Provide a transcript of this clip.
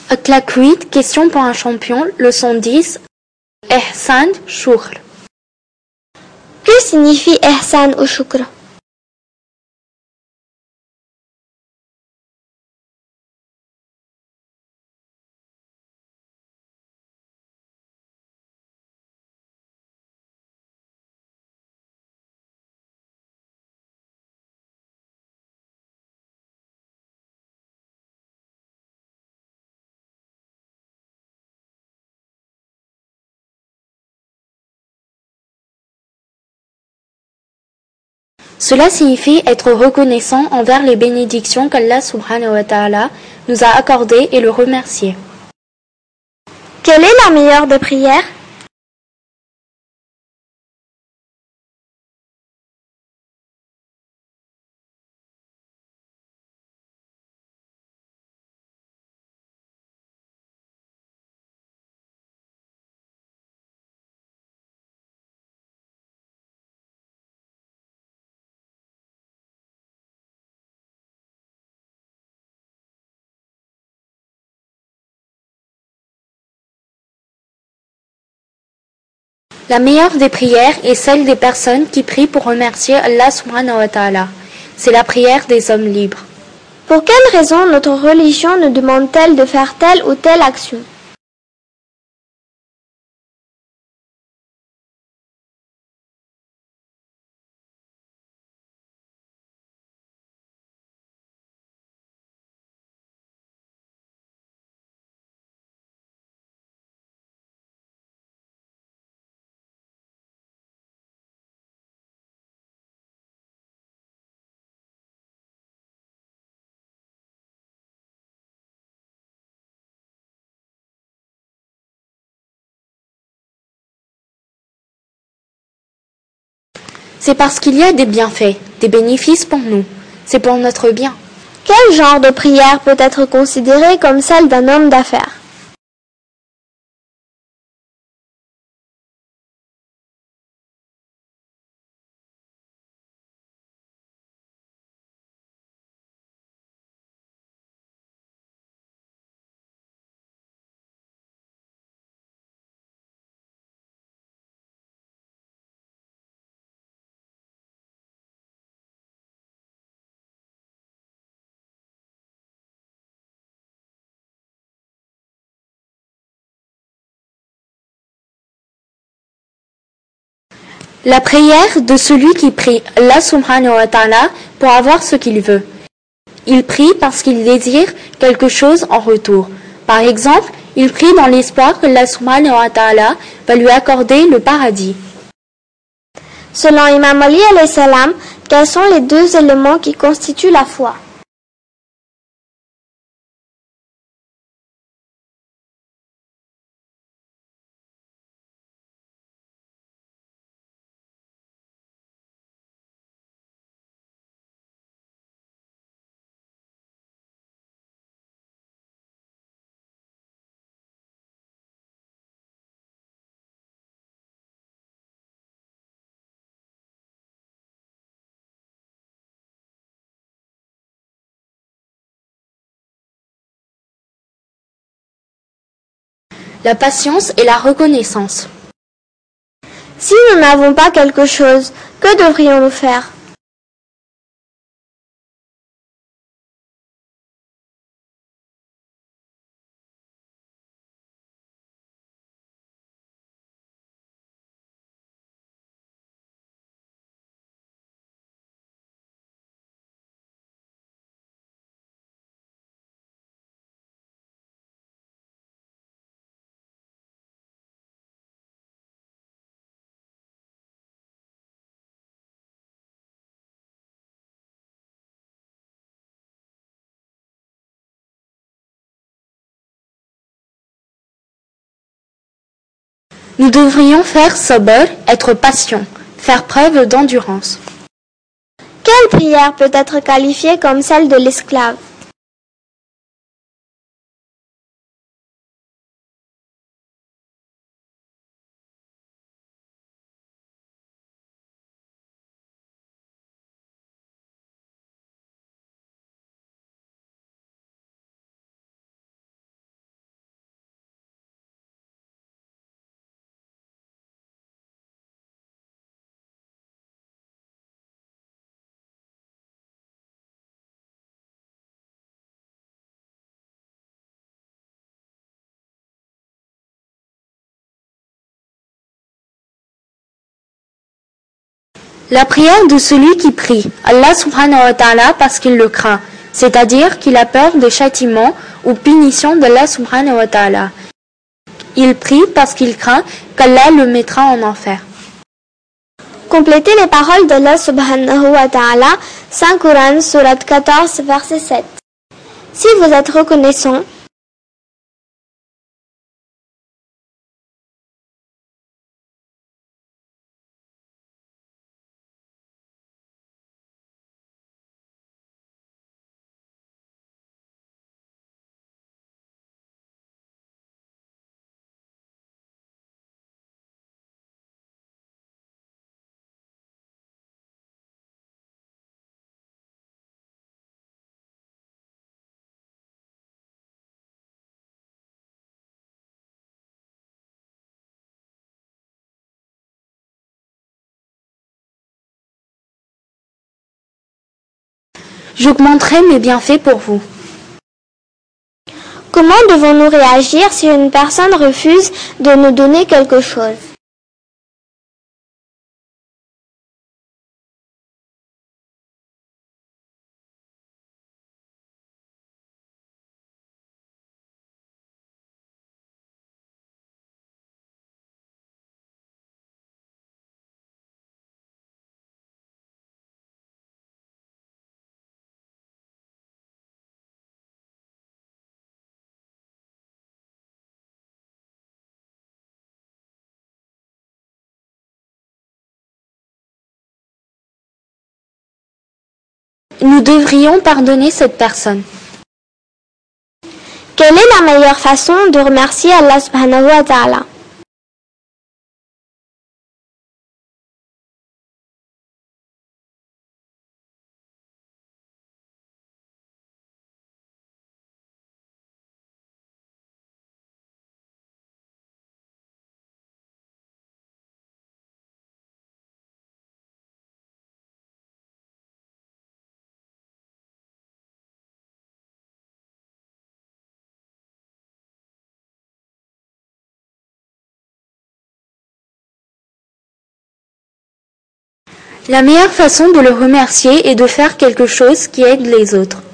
Claque 8, question pour un champion, leçon 10, Ihsan Shukr. Que signifie ihsan ou shukr? Cela signifie être reconnaissant envers les bénédictions qu'Allah subhanahu wa ta'ala nous a accordées et le remercier. Quelle est la meilleure des prières? La meilleure des prières est celle des personnes qui prient pour remercier Allah subhanahu wa ta'ala. C'est la prière des hommes libres. Pour quelle raison notre religion nous demande-t-elle de faire telle ou telle action? C'est parce qu'il y a des bienfaits, des bénéfices pour nous. C'est pour notre bien. Quel genre de prière peut être considérée comme celle d'un homme d'affaires? La prière de celui qui prie Allah subhanahu wa ta'ala pour avoir ce qu'il veut. Il prie parce qu'il désire quelque chose en retour. Par exemple, il prie dans l'espoir que Allah subhanahu wa ta'ala va lui accorder le paradis. Selon Imam Ali alayhi salam, quels sont les deux éléments qui constituent la foi? La patience et la reconnaissance. Si nous n'avons pas quelque chose, que devrions-nous faire? Nous devrions faire sabr, être patient, faire preuve d'endurance. Quelle prière peut être qualifiée comme celle de l'esclave? La prière de celui qui prie Allah subhanahu wa ta'ala parce qu'il le craint, c'est-à-dire qu'il a peur des châtiments ou punitions d'Allah subhanahu wa ta'ala. Il prie parce qu'il craint qu'Allah le mettra en enfer. Complétez les paroles d'Allah subhanahu wa ta'ala, Saint Coran, Surat 14, verset 7. Si vous êtes reconnaissant, J'augmenterai mes bienfaits pour vous. comment devons-nous réagir si une personne refuse de nous donner quelque chose? Nous devrions pardonner cette personne. Quelle est la meilleure façon de remercier Allah subhanahu wa ta'ala? La meilleure façon de le remercier est de faire quelque chose qui aide les autres.